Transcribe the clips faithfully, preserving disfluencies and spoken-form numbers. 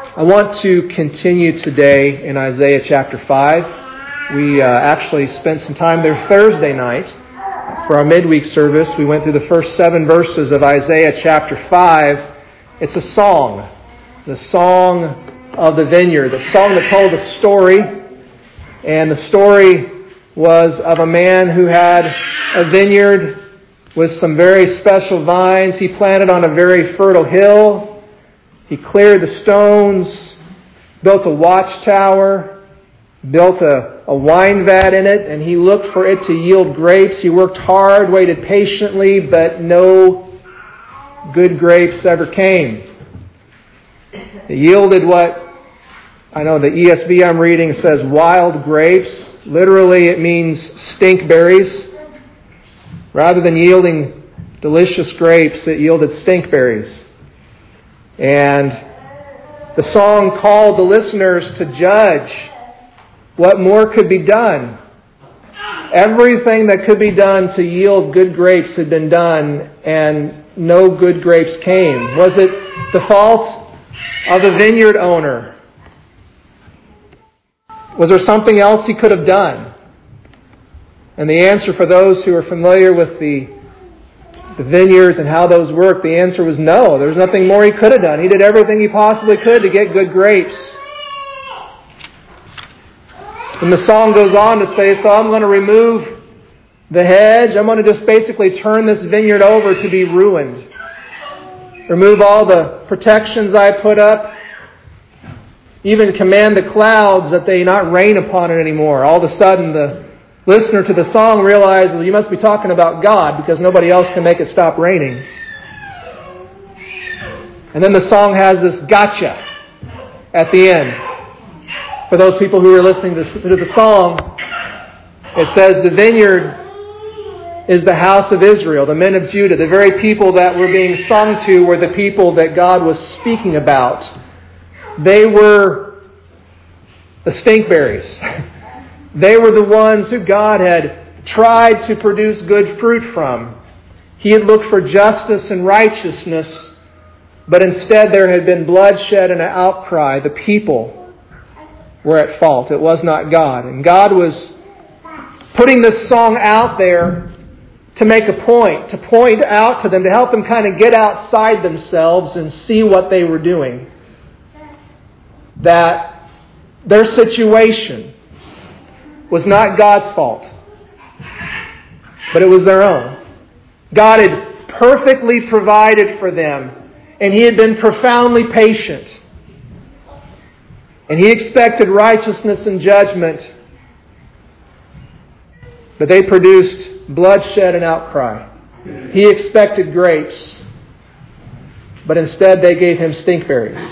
I want to continue today in Isaiah chapter five. We uh, actually spent some time there Thursday night for our midweek service. We went through the first seven verses of Isaiah chapter five. It's a song, the song of the vineyard, the song that told a story. And the story was of a man who had a vineyard with some very special vines. He planted on a very fertile hill. He cleared the stones, built a watchtower, built a, a wine vat in it, and he looked for it to yield grapes. He worked hard, waited patiently, but no good grapes ever came. It yielded what, I know the E S V I'm reading says wild grapes. Literally it means stink berries. Rather than yielding delicious grapes, it yielded stink berries. And the song called the listeners to judge what more could be done. Everything that could be done to yield good grapes had been done, and no good grapes came. Was it the fault of the vineyard owner? Was there something else he could have done? And the answer for those who are familiar with the the vineyards and how those work, the answer was no. There was nothing more he could have done. He did everything he possibly could to get good grapes. And the song goes on to say, so I'm going to remove the hedge. I'm going to just basically turn this vineyard over to be ruined. Remove all the protections I put up. Even command the clouds that they not rain upon it anymore. All of a sudden the listener to the song realizes, well, you must be talking about God because nobody else can make it stop raining. And then the song has this gotcha at the end. For those people who are listening to the song, it says the vineyard is the house of Israel, the men of Judah. The very people that were being sung to were the people that God was speaking about. They were the stinkberries. They were the ones who God had tried to produce good fruit from. He had looked for justice and righteousness, but instead there had been bloodshed and an outcry. The people were at fault. It was not God. And God was putting this song out there to make a point, to point out to them, to help them kind of get outside themselves and see what they were doing. That their situation was not God's fault, but it was their own. God had perfectly provided for them, and He had been profoundly patient. And He expected righteousness and judgment, but they produced bloodshed and outcry. He expected grapes, but instead they gave Him stinkberries.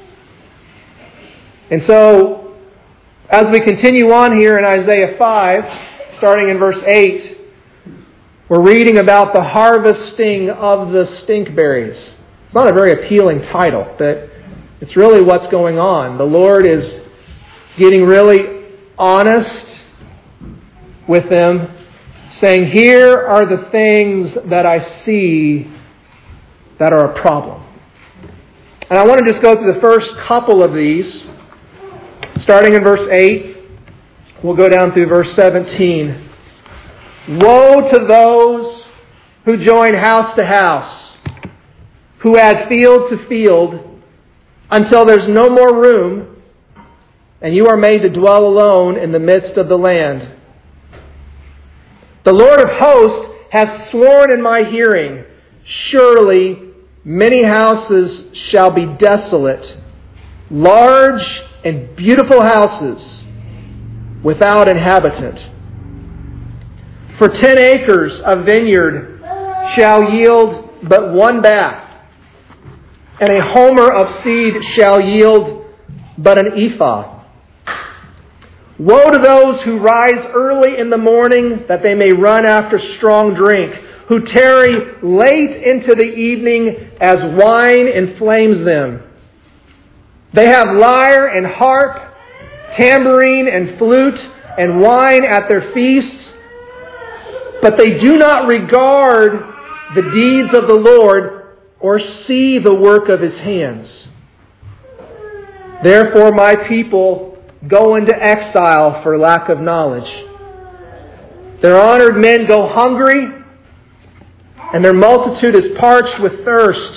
And so, as we continue on here in Isaiah five, starting in verse eight, we're reading about the harvesting of the stinkberries. It's not a very appealing title, but it's really what's going on. The Lord is getting really honest with them, saying, here are the things that I see that are a problem. And I want to just go through the first couple of these. Starting in verse eight, we'll go down through verse seventeen. Woe to those who join house to house, who add field to field, until there's no more room, and you are made to dwell alone in the midst of the land. The Lord of hosts hath sworn in my hearing, surely many houses shall be desolate, large and beautiful houses without inhabitant. For ten acres of vineyard shall yield but one bath, and a homer of seed shall yield but an ephah. Woe to those who rise early in the morning that they may run after strong drink, who tarry late into the evening as wine inflames them. They have lyre and harp, tambourine and flute, and wine at their feasts, but they do not regard the deeds of the Lord or see the work of His hands. Therefore my people go into exile for lack of knowledge. Their honored men go hungry, and their multitude is parched with thirst.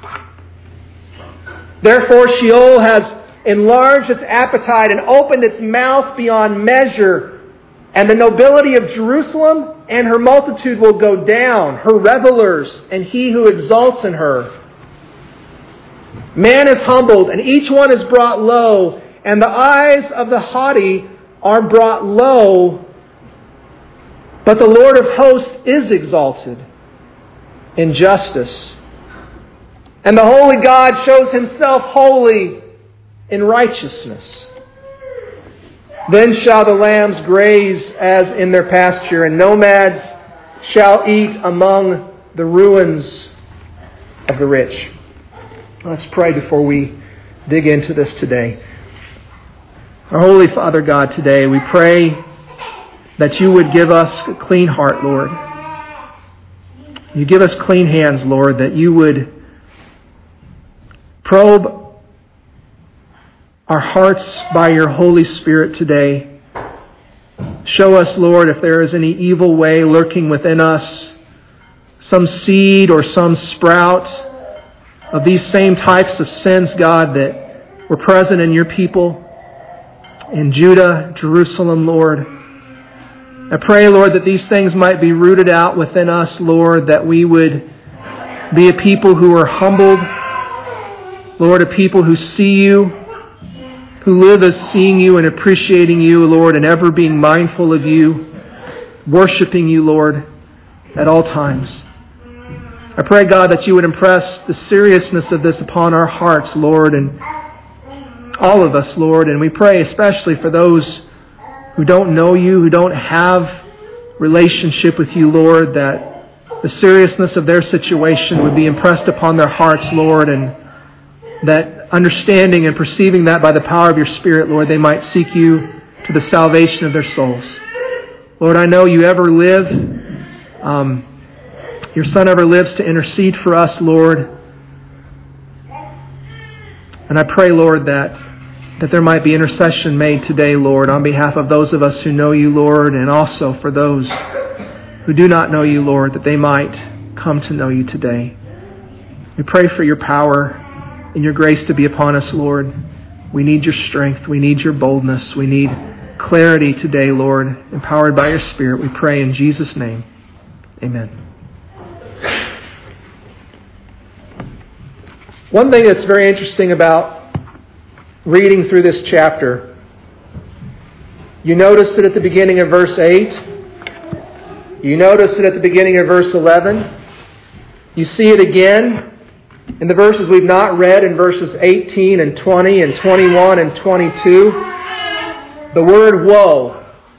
Therefore Sheol has enlarged its appetite and opened its mouth beyond measure, and the nobility of Jerusalem and her multitude will go down, her revelers and he who exalts in her. Man is humbled, and each one is brought low, and the eyes of the haughty are brought low, but the Lord of hosts is exalted in justice. And the holy God shows Himself holy in righteousness. Then shall the lambs graze as in their pasture, and nomads shall eat among the ruins of the rich. Let's pray before we dig into this today. Our Holy Father God, today we pray that You would give us a clean heart, Lord. You give us clean hands, Lord, that You would probe our hearts by Your Holy Spirit today. Show us, Lord, if there is any evil way lurking within us, some seed or some sprout of these same types of sins, God, that were present in Your people in Judah, Jerusalem, Lord. I pray, Lord, that these things might be rooted out within us, Lord, that we would be a people who are humbled, Lord, a people who see You, who live as seeing You and appreciating You, Lord, and ever being mindful of You, worshiping You, Lord, at all times. I pray, God, that You would impress the seriousness of this upon our hearts, Lord, and all of us, Lord. And we pray especially for those who don't know You, who don't have relationship with You, Lord, that the seriousness of their situation would be impressed upon their hearts, Lord, and that understanding and perceiving that by the power of Your Spirit, Lord, they might seek You to the salvation of their souls. Lord, I know You ever live. Um, Your Son ever lives to intercede for us, Lord. And I pray, Lord, that, that there might be intercession made today, Lord, on behalf of those of us who know You, Lord, and also for those who do not know You, Lord, that they might come to know You today. We pray for Your power and Your grace to be upon us, Lord. We need Your strength. We need Your boldness. We need clarity today, Lord, empowered by Your Spirit. We pray in Jesus' name. Amen. One thing that's very interesting about reading through this chapter, you notice it at the beginning of verse eight. You notice it at the beginning of verse eleven. You see it again in the verses we've not read, in verses eighteen and twenty and twenty-one and twenty-two. The word woe.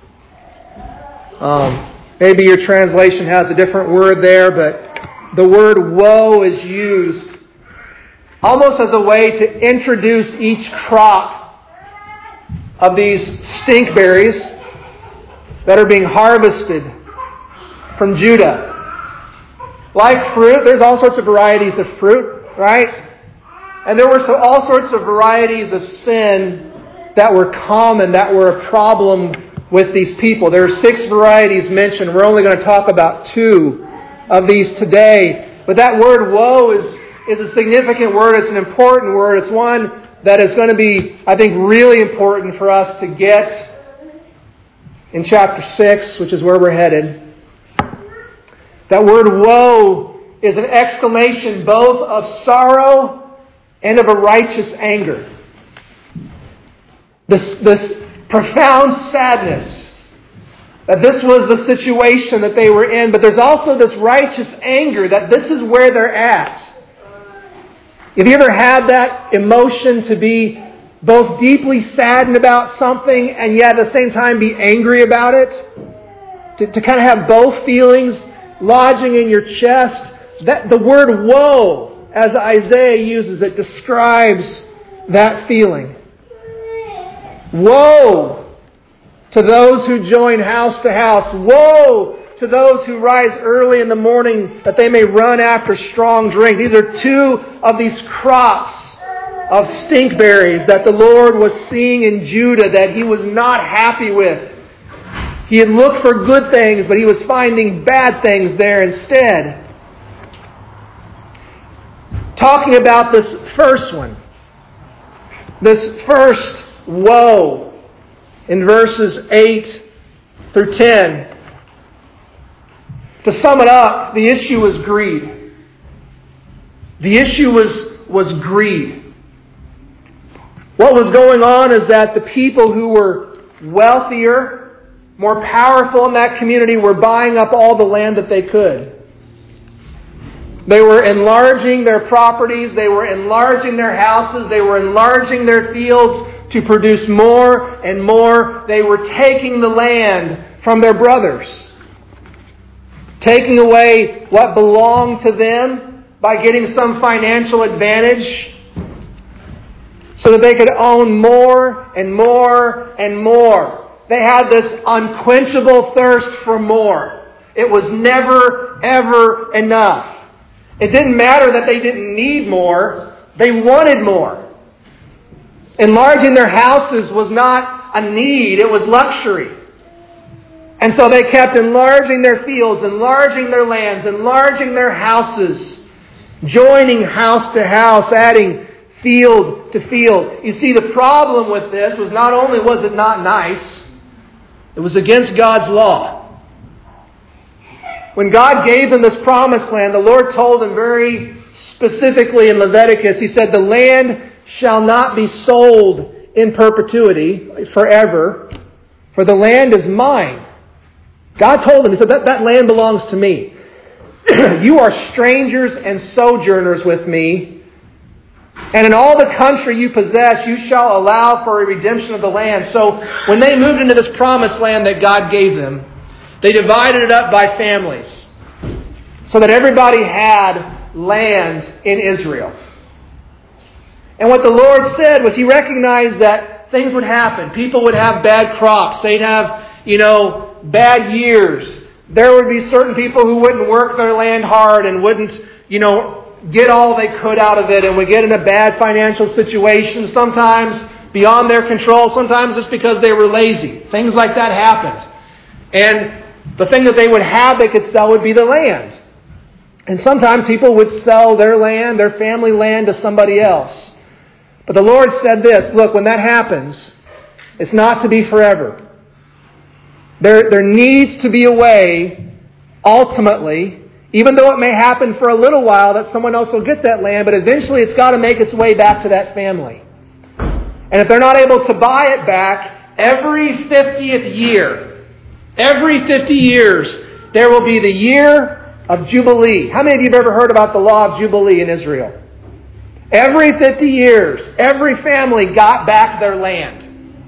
Um, maybe your translation has a different word there, but the word woe is used almost as a way to introduce each crop of these stink berries that are being harvested from Judah. Like fruit, there's all sorts of varieties of fruit, right? And there were so all sorts of varieties of sin that were common, that were a problem with these people. There are six varieties mentioned. We're only going to talk about two of these today. But that word woe is is a significant word. It's an important word. It's one that is going to be, I think, really important for us to get in chapter six, which is where we're headed. That word woe is an exclamation both of sorrow and of a righteous anger. This, this profound sadness that this was the situation that they were in, but there's also this righteous anger that this is where they're at. Have you ever had that emotion to be both deeply saddened about something and yet at the same time be angry about it? To, to kind of have both feelings lodging in your chest? That the word woe, as Isaiah uses it, describes that feeling. Woe to those who join house to house. Woe to those who rise early in the morning that they may run after strong drink. These are two of these crops of stinkberries that the Lord was seeing in Judah that He was not happy with. He had looked for good things, but He was finding bad things there instead. Talking about this first one, this first woe in verses eight through ten. To sum it up, the issue was greed. The issue was, was greed. What was going on is that the people who were wealthier, more powerful in that community, were buying up all the land that they could. They were enlarging their properties, they were enlarging their houses, they were enlarging their fields to produce more and more. They were taking the land from their brothers, taking away what belonged to them by getting some financial advantage so that they could own more and more and more. They had this unquenchable thirst for more. It was never, ever enough. It didn't matter that they didn't need more. They wanted more. Enlarging their houses was not a need. It was luxury. And so they kept enlarging their fields, enlarging their lands, enlarging their houses, joining house to house, adding field to field. You see, the problem with this was not only was it not nice, it was against God's law. When God gave them this promised land, the Lord told them very specifically in Leviticus, He said, the land shall not be sold in perpetuity, forever, for the land is mine. God told them, He said, that, that land belongs to me. You are strangers and sojourners with me, and in all the country you possess, you shall allow for a redemption of the land. So when they moved into this promised land that God gave them, they divided it up by families so that everybody had land in Israel. And what the Lord said was He recognized that things would happen. People would have bad crops. They'd have, you know, bad years. There would be certain people who wouldn't work their land hard and wouldn't, you know, get all they could out of it and would get in a bad financial situation, sometimes beyond their control, sometimes just because they were lazy. Things like that happened. And the thing that they would have they could sell would be the land. And sometimes people would sell their land, their family land, to somebody else. But the Lord said this, look, when that happens, it's not to be forever. There, there needs to be a way, ultimately, even though it may happen for a little while, that someone else will get that land, but eventually it's got to make its way back to that family. And if they're not able to buy it back, every fiftieth year, every fifty years, there will be the year of Jubilee. How many of you have ever heard about the law of Jubilee in Israel? Every fifty years, every family got back their land.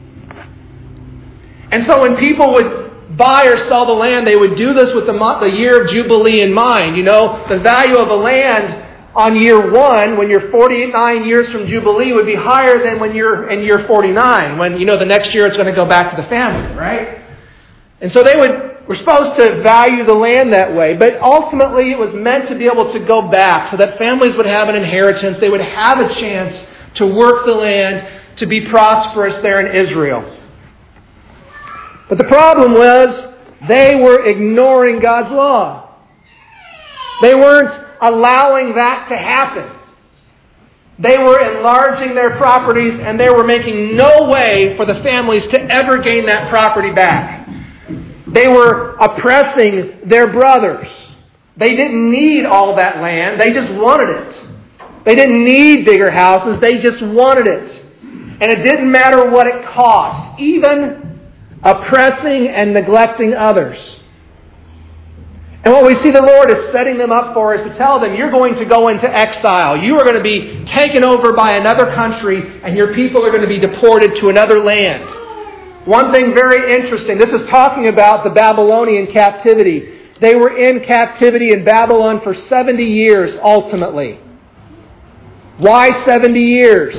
And so when people would buy or sell the land, they would do this with the, month, the year of Jubilee in mind. You know, the value of a land on year one, when you're forty-nine years from Jubilee, would be higher than when you're in year forty-nine, when, you know, the next year it's going to go back to the family, right? And so they would, were supposed to value the land that way. But ultimately it was meant to be able to go back so that families would have an inheritance. They would have a chance to work the land, to be prosperous there in Israel. But the problem was they were ignoring God's law. They weren't allowing that to happen. They were enlarging their properties and they were making no way for the families to ever gain that property back. They were oppressing their brothers. They didn't need all that land. They just wanted it. They didn't need bigger houses. They just wanted it. And it didn't matter what it cost. Even oppressing and neglecting others. And what we see the Lord is setting them up for is to tell them, you're going to go into exile. You are going to be taken over by another country and your people are going to be deported to another land. One thing very interesting, this is talking about the Babylonian captivity. They were in captivity in Babylon for seventy years ultimately. Why seventy years?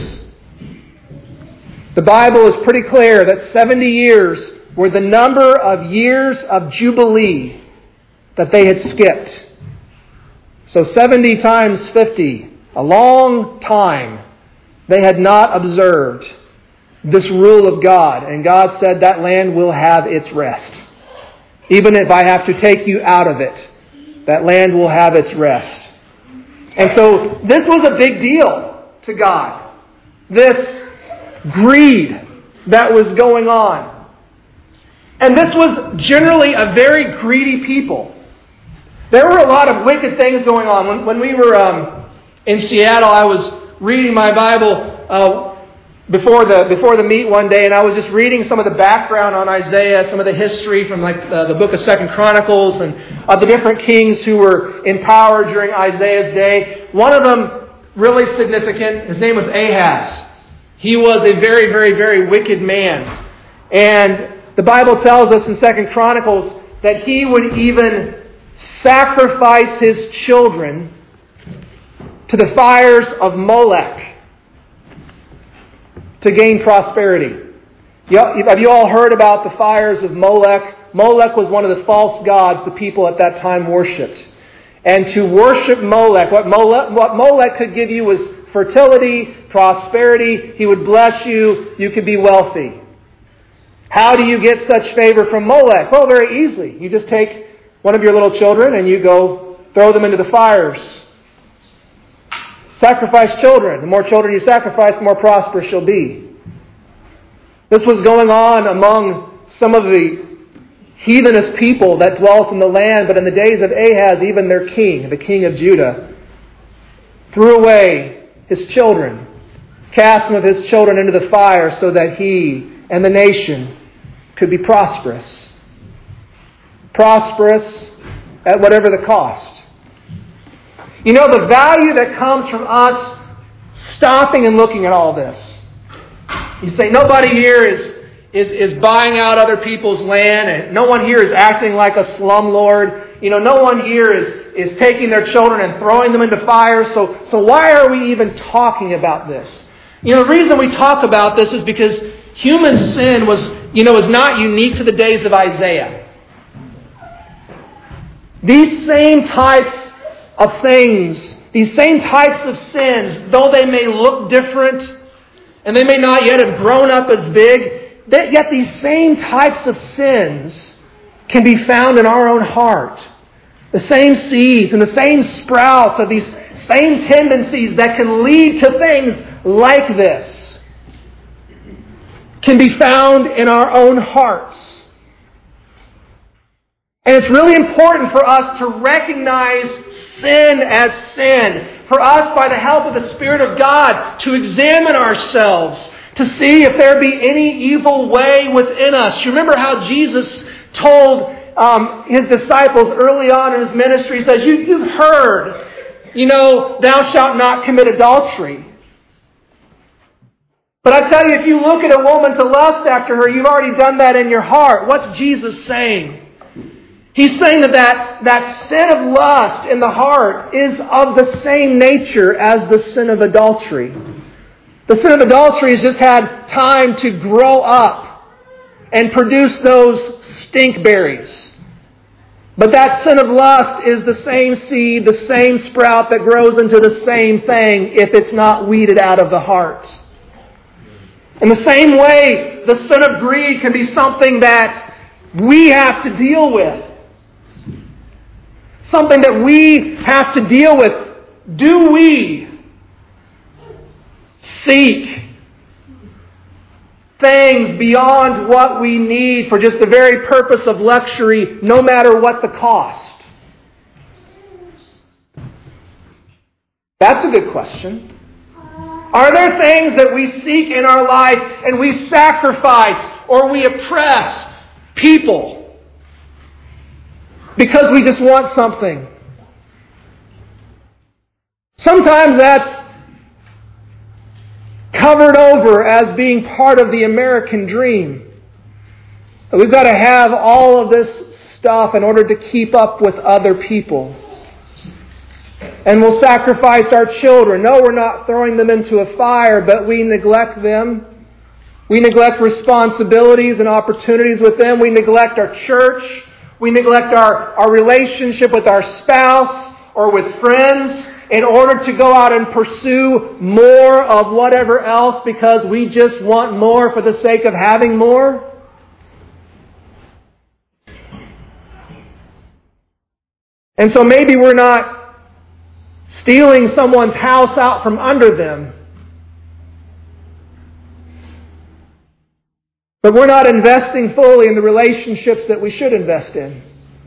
The Bible is pretty clear that seventy years were the number of years of Jubilee that they had skipped. So seventy times fifty, a long time They had not observed this rule of God. And God said, that land will have its rest. Even if I have to take you out of it, that land will have its rest. And so this was a big deal to God. This greed that was going on. And this was generally a very greedy people. There were a lot of wicked things going on. When, when we were um, in Seattle, I was reading my Bible uh, before the before the meet one day, and I was just reading some of the background on Isaiah, some of the history from like uh, the book of Second Chronicles, and uh, the different kings who were in power during Isaiah's day. One of them, really significant, his name was Ahaz. He was a very, very, very wicked man. And the Bible tells us in Second Chronicles that he would even sacrifice his children to the fires of Molech to gain prosperity. Have you all heard about the fires of Molech? Molech was one of the false gods the people at that time worshipped. And to worship Molech, what Molech, what Molech could give you was fertility, prosperity. He would bless you. You could be wealthy. How do you get such favor from Molech? Well, very easily. You just take one of your little children and you go throw them into the fires. Sacrifice children. The more children you sacrifice, the more prosperous you'll be. This was going on among some of the heathenist people that dwelt in the land, but in the days of Ahaz, even their king, the king of Judah, threw away his children, cast some of his children into the fire so that he and the nation could be prosperous. Prosperous at whatever the cost. You know, the value that comes from us stopping and looking at all this. You say, nobody here is, is, is buying out other people's land, and no one here is acting like a slumlord. You know, no one here is, is taking their children and throwing them into fire. So, so why are we even talking about this? You know, the reason we talk about this is because human sin was, you know, was not unique to the days of Isaiah. These same types of things, these same types of sins, though they may look different and they may not yet have grown up as big, yet these same types of sins can be found in our own heart. The same seeds and the same sprouts of these same tendencies that can lead to things like this can be found in our own hearts. And it's really important for us to recognize sin as sin. For us, by the help of the Spirit of God, to examine ourselves, to see if there be any evil way within us. You remember how Jesus told um, His disciples early on in His ministry, He says, you, you've heard, you know, thou shalt not commit adultery. But I tell you, if you look at a woman to lust after her, you've already done that in your heart. What's Jesus saying? He's saying that, that that sin of lust in the heart is of the same nature as the sin of adultery. The sin of adultery has just had time to grow up and produce those stink berries. But that sin of lust is the same seed, the same sprout that grows into the same thing if it's not weeded out of the heart. In the same way, the sin of greed can be something that we have to deal with. Something that we have to deal with. Do we seek things beyond what we need for just the very purpose of luxury, no matter what the cost? That's a good question. Are there things that we seek in our life and we sacrifice or we oppress people because we just want something? Sometimes that's covered over as being part of the American dream. We've got to have all of this stuff in order to keep up with other people. And we'll sacrifice our children. No, we're not throwing them into a fire, but we neglect them. We neglect responsibilities and opportunities with them. We neglect our church. We neglect our, our relationship with our spouse or with friends. in order to go out and pursue more of whatever else because we just want more for the sake of having more? And so maybe we're not stealing someone's house out from under them, but we're not investing fully in the relationships that we should invest in.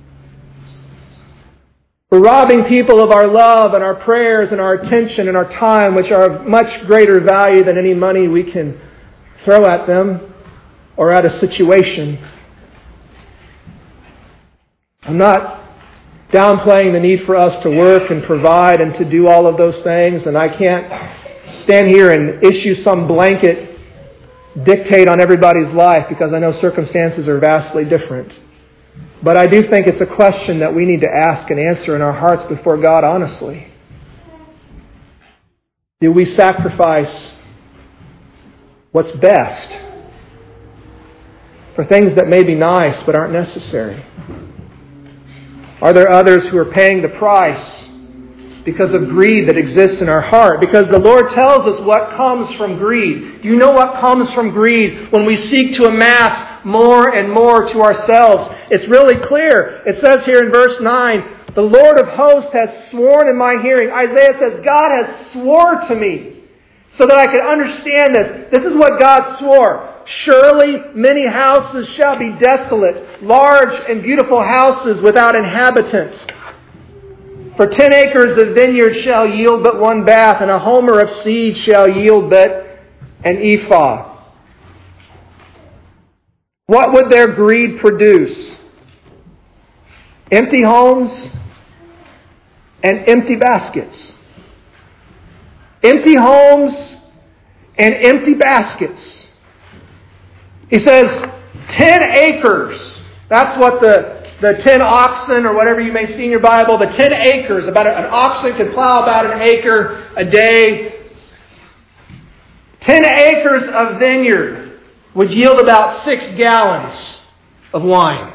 We're robbing people of our love and our prayers and our attention and our time, which are of much greater value than any money we can throw at them or at a situation. I'm not downplaying the need for us to work and provide and to do all of those things, and I can't stand here and issue some blanket dictate on everybody's life because I know circumstances are vastly different. But I do think it's a question that we need to ask and answer in our hearts before God honestly. Do we sacrifice what's best for things that may be nice but aren't necessary? Are there others who are paying the price because of greed that exists in our heart? Because the Lord tells us what comes from greed. Do you know what comes from greed when we seek to amass more and more to ourselves? It's really clear. It says here in verse nine, the Lord of hosts has sworn in my hearing. Isaiah says, God has sworn to me so that I could understand this. This is what God swore. Surely many houses shall be desolate, large and beautiful houses without inhabitants. For ten acres of vineyard shall yield but one bath, and a homer of seed shall yield but an ephah. What would their greed produce? Empty homes and empty baskets. Empty homes and empty baskets. He says, ten acres. That's what the, the ten oxen, or whatever you may see in your Bible, the ten acres, about a, an oxen could plow about an acre a day. Ten acres of vineyard would yield about six gallons of wine.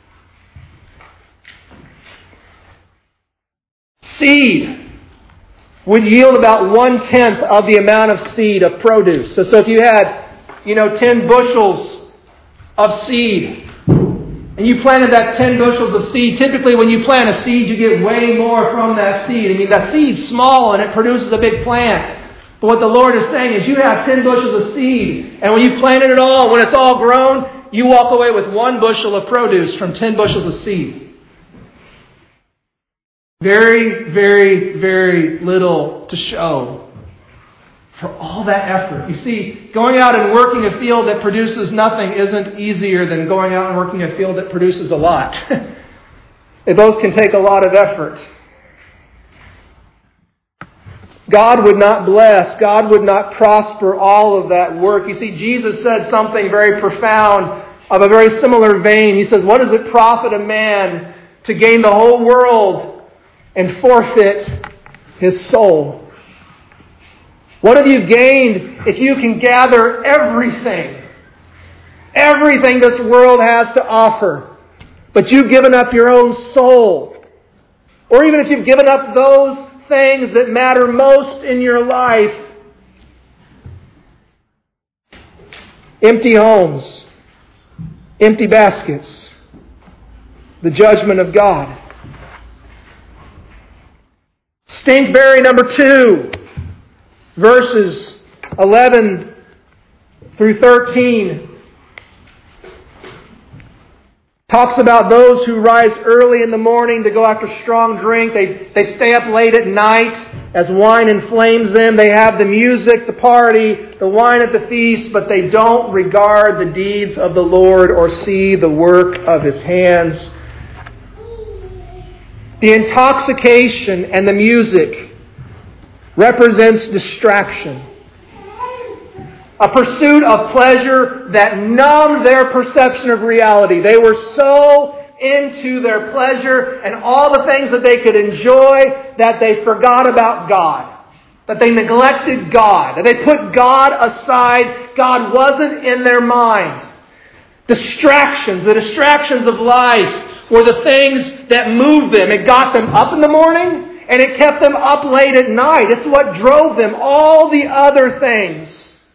Seed would yield about one-tenth of the amount of seed of produce. So, so if you had you know, ten bushels of seed, and you planted that ten bushels of seed, typically when you plant a seed, you get way more from that seed. I mean, that seed's small and it produces a big plant. But what the Lord is saying is you have ten bushels of seed, and when you planted it all, when it's all grown, you walk away with one bushel of produce from ten bushels of seed. Very, very, very little to show for all that effort. You see, going out and working a field that produces nothing isn't easier than going out and working a field that produces a lot. They both can take a lot of effort. God would not bless, God would not prosper all of that work. You see, Jesus said something very profound of a very similar vein. He says, what does it profit a man to gain the whole world and forfeit his soul? What have you gained if you can gather everything, everything this world has to offer, but you've given up your own soul? Or even if you've given up those things that matter most in your life. Empty homes, empty baskets, the judgment of God. Stinkberry number two. Verses eleven through thirteen talks about those who rise early in the morning to go after strong drink. They, they stay up late at night as wine inflames them. They have the music, the party, the wine at the feast, but they don't regard the deeds of the Lord or see the work of His hands. The intoxication and the music represents distraction. A pursuit of pleasure that numbed their perception of reality. They were so into their pleasure and all the things that they could enjoy that they forgot about God. That they neglected God. That they put God aside. God wasn't in their mind. Distractions, the distractions of life were the things that moved them. It got them up in the morning. And it kept them up late at night. It's what drove them. All the other things.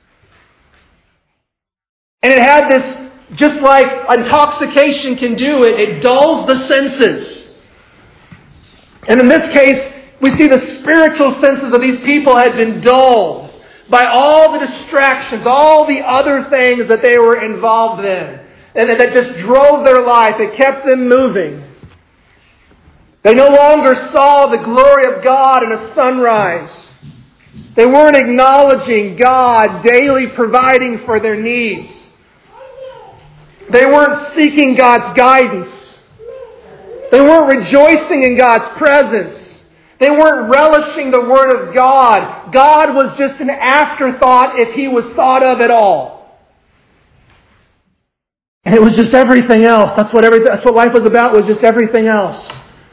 And it had this, just like intoxication can do it, it dulls the senses. And in this case, we see the spiritual senses of these people had been dulled by all the distractions, all the other things that they were involved in. And that just drove their life. It kept them moving. They no longer saw the glory of God in a sunrise. They weren't acknowledging God daily providing for their needs. They weren't seeking God's guidance. They weren't rejoicing in God's presence. They weren't relishing the Word of God. God was just an afterthought if He was thought of at all. And it was just everything else. That's what everything, that's what life was about, was just everything else.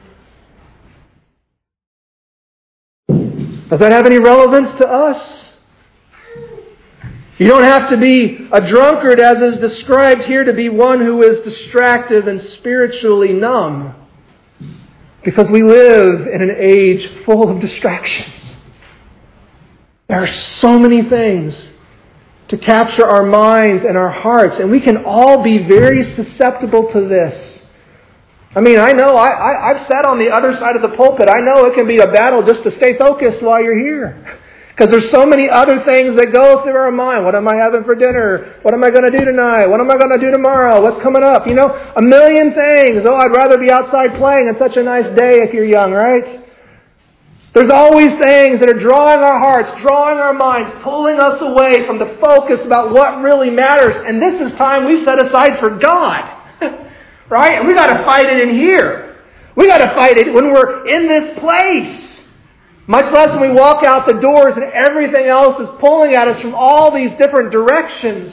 Does that have any relevance to us? You don't have to be a drunkard, as is described here, to be one who is distracted and spiritually numb. Because we live in an age full of distractions. There are so many things to capture our minds and our hearts, and we can all be very susceptible to this. I mean, I know, I, I, I've sat on the other side of the pulpit. I know it can be a battle just to stay focused while you're here. Because there's so many other things that go through our mind. What am I having for dinner? What am I going to do tonight? What am I going to do tomorrow? What's coming up? You know, a million things. Oh, I'd rather be outside playing on such a nice day if you're young, right? There's always things that are drawing our hearts, drawing our minds, pulling us away from the focus about what really matters. And this is time we set aside for God. Right? And we got to fight it in here. We got to fight it when we're in this place. Much less when we walk out the doors and everything else is pulling at us from all these different directions.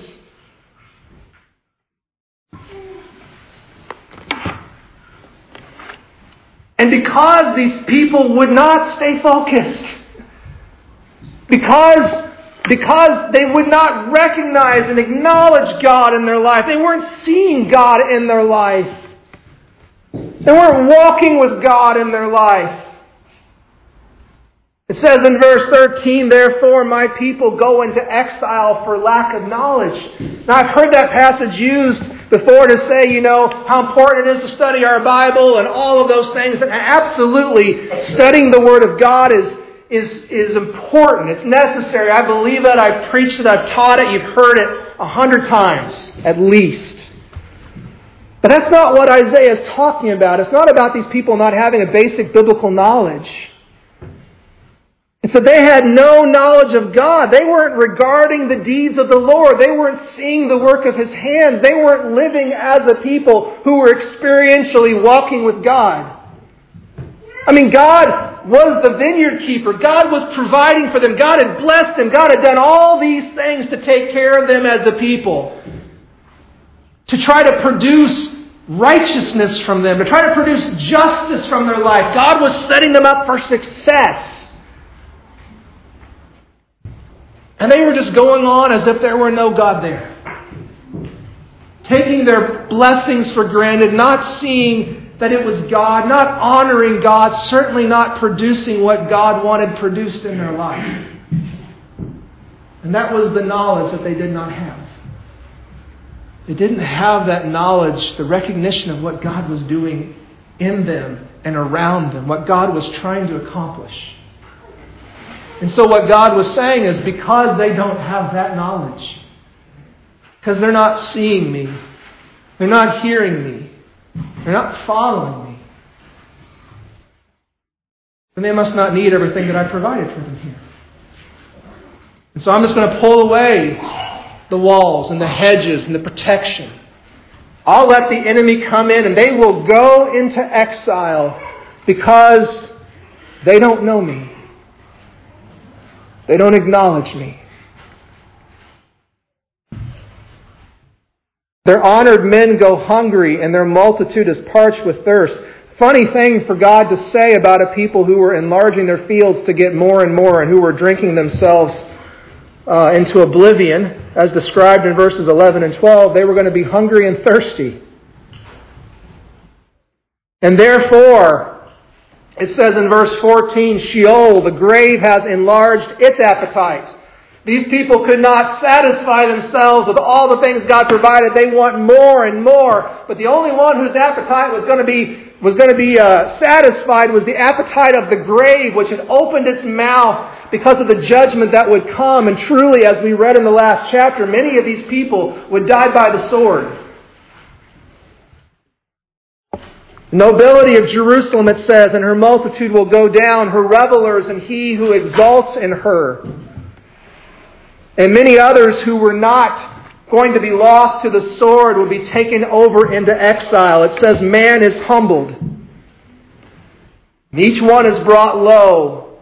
And because these people would not stay focused, because Because they would not recognize and acknowledge God in their life. They weren't seeing God in their life. They weren't walking with God in their life. It says in verse thirteen, "Therefore my people go into exile for lack of knowledge." Now I've heard that passage used before to say, you know, how important it is to study our Bible and all of those things. And absolutely, studying the Word of God is is is important. It's necessary. I believe it. I've preached it. I've taught it. You've heard it a hundred times, at least. But that's not what Isaiah is talking about. It's not about these people not having a basic biblical knowledge. And so they had no knowledge of God. They weren't regarding the deeds of the Lord. They weren't seeing the work of His hands. They weren't living as a people who were experientially walking with God. I mean, God was the vineyard keeper. God was providing for them. God had blessed them. God had done all these things to take care of them as a people. To try to produce righteousness from them. To try to produce justice from their life. God was setting them up for success. And they were just going on as if there were no God there. Taking their blessings for granted, not seeing that it was God, not honoring God, certainly not producing what God wanted produced in their life. And that was the knowledge that they did not have. They didn't have that knowledge, the recognition of what God was doing in them and around them, what God was trying to accomplish. And so what God was saying is, because they don't have that knowledge, because they're not seeing me, they're not hearing me, they're not following me, then they must not need everything that I provided for them here. And so I'm just going to pull away the walls and the hedges and the protection. I'll let the enemy come in and they will go into exile because they don't know me. They don't acknowledge me. Their honored men go hungry, and their multitude is parched with thirst. Funny thing for God to say about a people who were enlarging their fields to get more and more, and who were drinking themselves uh, into oblivion, as described in verses eleven and twelve. They were going to be hungry and thirsty. And therefore, It says in verse fourteen, Sheol, the grave, has enlarged its appetite. These people could not satisfy themselves with all the things God provided. They want more and more. But the only one whose appetite was going to be was going to be uh, satisfied was the appetite of the grave, which had opened its mouth because of the judgment that would come. And truly, as we read in the last chapter, many of these people would die by the sword. The nobility of Jerusalem, it says, and her multitude will go down, her revelers and he who exalts in her. And many others who were not going to be lost to the sword will be taken over into exile. It says man is humbled. And each one is brought low.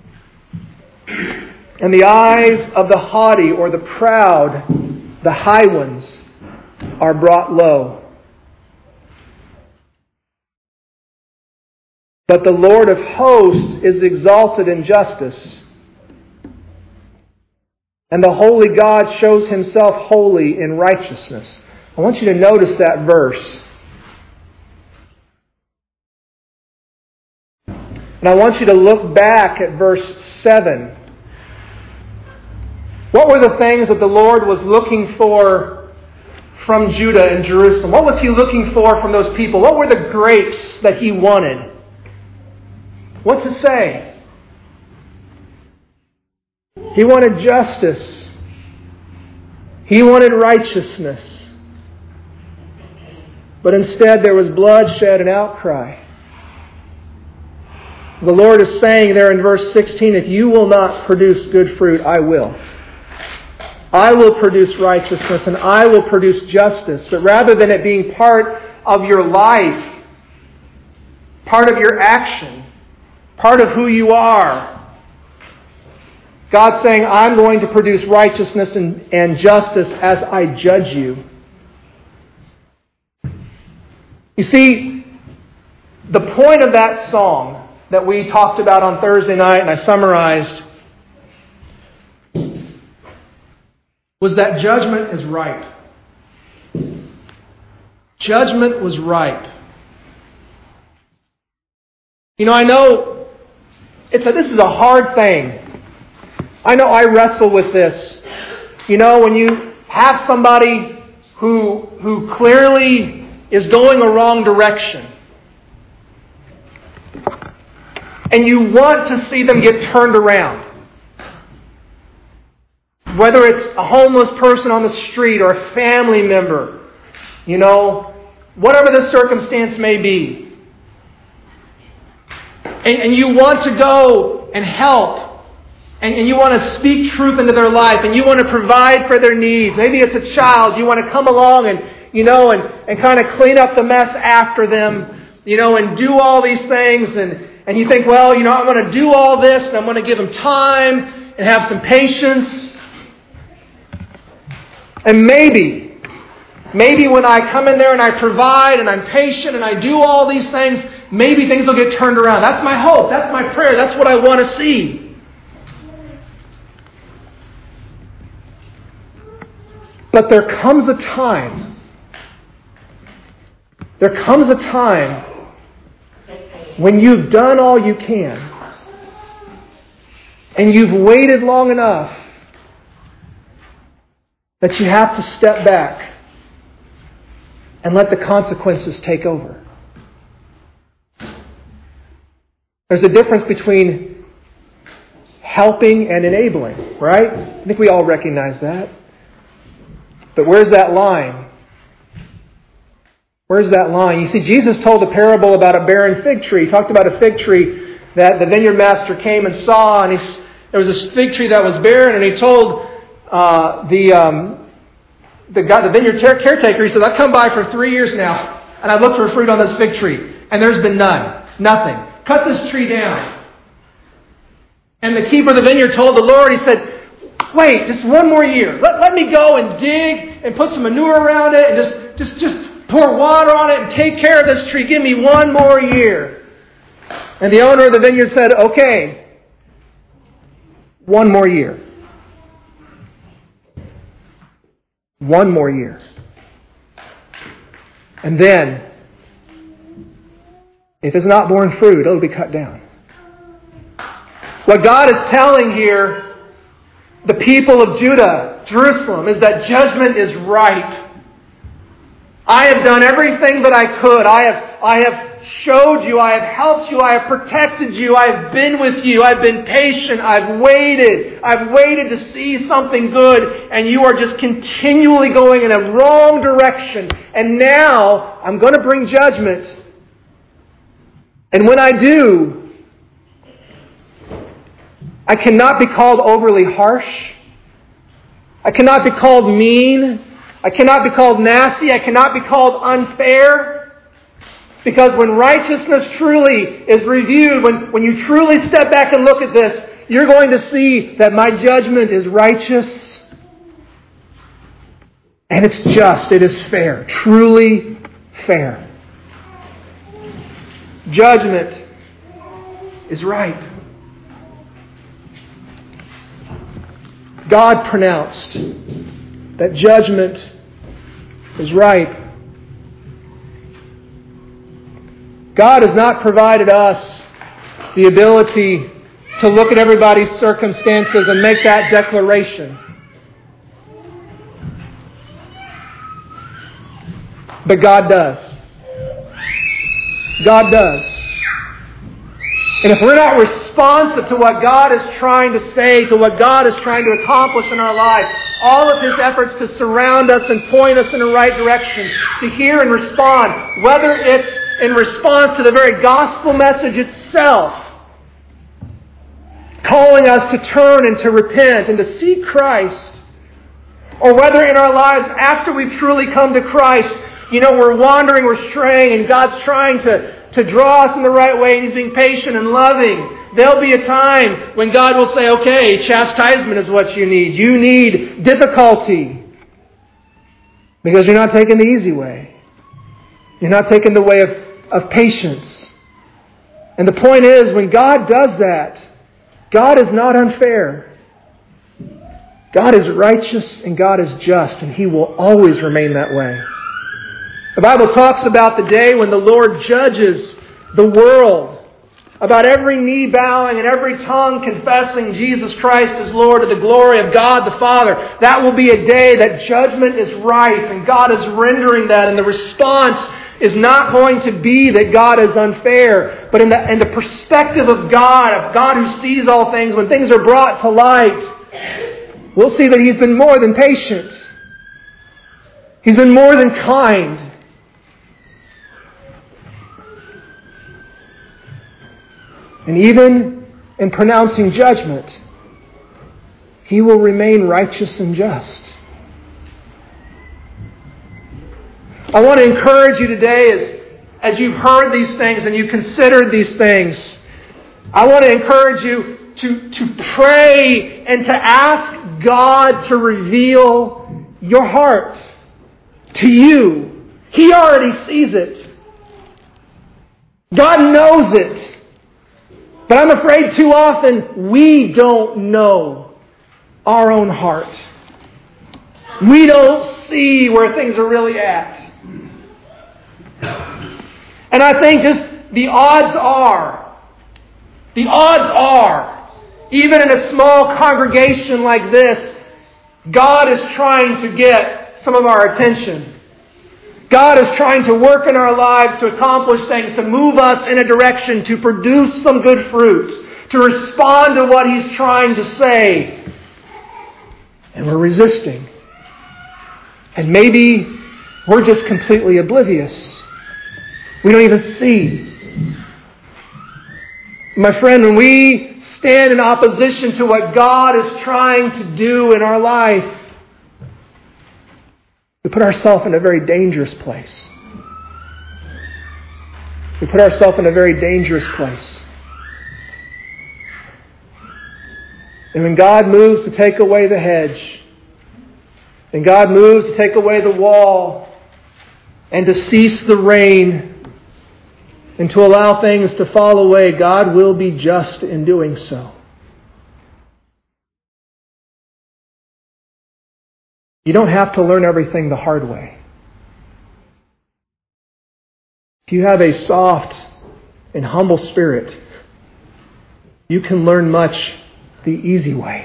And the eyes of the haughty or the proud, the high ones, are brought low. But the Lord of hosts is exalted in justice. And the holy God shows Himself holy in righteousness. I want you to notice that verse. And I want you to look back at verse seven. What were the things that the Lord was looking for from Judah and Jerusalem? What was He looking for from those people? What were the grapes that He wanted? What's it say? He wanted justice. He wanted righteousness. But instead there was bloodshed and outcry. The Lord is saying there in verse sixteen, if you will not produce good fruit, I will. I will produce righteousness and I will produce justice. But rather than it being part of your life, part of your action, part of who you are, God's saying, I'm going to produce righteousness and, and justice as I judge you. You see, the point of that song that we talked about on Thursday night and I summarized was that judgment is right. Judgment was right. You know, I know it's a, this is a hard thing. I know I wrestle with this. You know, when you have somebody who who clearly is going a wrong direction, and you want to see them get turned around. Whether it's a homeless person on the street or a family member, you know, whatever the circumstance may be. And, and you want to go and help. And, and you want to speak truth into their life. And you want to provide for their needs. Maybe it's a child. You want to come along and, you know, and, and kind of clean up the mess after them. You know, and do all these things. And, and you think, well, you know, I'm going to do all this. And I'm going to give them time and have some patience. And maybe, maybe when I come in there and I provide and I'm patient and I do all these things, maybe things will get turned around. That's my hope. That's my prayer. That's what I want to see. But there comes a time, there comes a time when you've done all you can and you've waited long enough that you have to step back and let the consequences take over. There's a difference between helping and enabling, right? I think we all recognize that. But where's that line? Where's that line? You see, Jesus told a parable about a barren fig tree. He talked about a fig tree that the vineyard master came and saw, and he, there was a fig tree that was barren, and he told Uh, the um, the guy, the vineyard caretaker, he said, I've come by for three years now, and I've looked for fruit on this fig tree, and there's been none. Nothing. Cut this tree down. And the keeper of the vineyard told the Lord, he said, wait, just one more year. Let, let me go and dig and put some manure around it and just, just, just pour water on it and take care of this tree. Give me one more year. And the owner of the vineyard said, okay, one more year. One more year. And then If it's not borne fruit, it'll be cut down. What God is telling here, the people of Judah, Jerusalem, is that judgment is ripe. I have done everything that I could. I have, I have showed you. I have helped you. I have protected you. I have been with you. I've been patient. I've waited. I've waited to see something good. And you are just continually going in a wrong direction. And now I'm going to bring judgment. And when I do, I cannot be called overly harsh. I cannot be called mean. I cannot be called nasty. I cannot be called unfair. Because when righteousness truly is reviewed, when, when you truly step back and look at this, you're going to see that my judgment is righteous. And it's just. It is fair. Truly fair. Judgment is ripe. God pronounced that judgment is ripe. God has not provided us the ability to look at everybody's circumstances and make that declaration. But God does. God does. And if we're not responsive to what God is trying to say, to what God is trying to accomplish in our lives, all of His efforts to surround us and point us in the right direction, to hear and respond, whether it's in response to the very gospel message itself, calling us to turn and to repent and to seek Christ, or whether in our lives after we've truly come to Christ, you know, we're wandering, we're straying, and God's trying to to draw us in the right way, and He's being patient and loving. There'll be a time when God will say, okay, chastisement is what you need. You need difficulty. Because you're not taking the easy way. You're not taking the way of, of patience. And the point is, when God does that, God is not unfair. God is righteous and God is just, and He will always remain that way. The Bible talks about the day when the Lord judges the world, about every knee bowing and every tongue confessing Jesus Christ as Lord to the glory of God the Father. That will be a day that judgment is ripe and God is rendering that, and the response is not going to be that God is unfair, but in the, in the perspective of God, of God who sees all things, when things are brought to light, we'll see that He's been more than patient. He's been more than kind. And even in pronouncing judgment, He will remain righteous and just. I want to encourage you today as, as you've heard these things and you've considered these things, I want to encourage you to, to pray and to ask God to reveal your heart to you. He already sees it. God knows it. But I'm afraid too often we don't know our own heart. We don't see where things are really at. And I think just the odds are, the odds are, even in a small congregation like this, God is trying to get some of our attention. God is trying to work in our lives to accomplish things, to move us in a direction, to produce some good fruit, to respond to what He's trying to say. And we're resisting. And maybe we're just completely oblivious. We don't even see. My friend, when we stand in opposition to what God is trying to do in our life, we put ourselves in a very dangerous place. We put ourselves in a very dangerous place. And when God moves to take away the hedge, and God moves to take away the wall, and to cease the rain, and to allow things to fall away, God will be just in doing so. You don't have to learn everything the hard way. If you have a soft and humble spirit, you can learn much the easy way.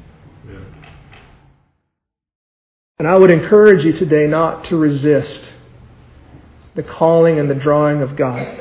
And I would encourage you today not to resist the calling and the drawing of God.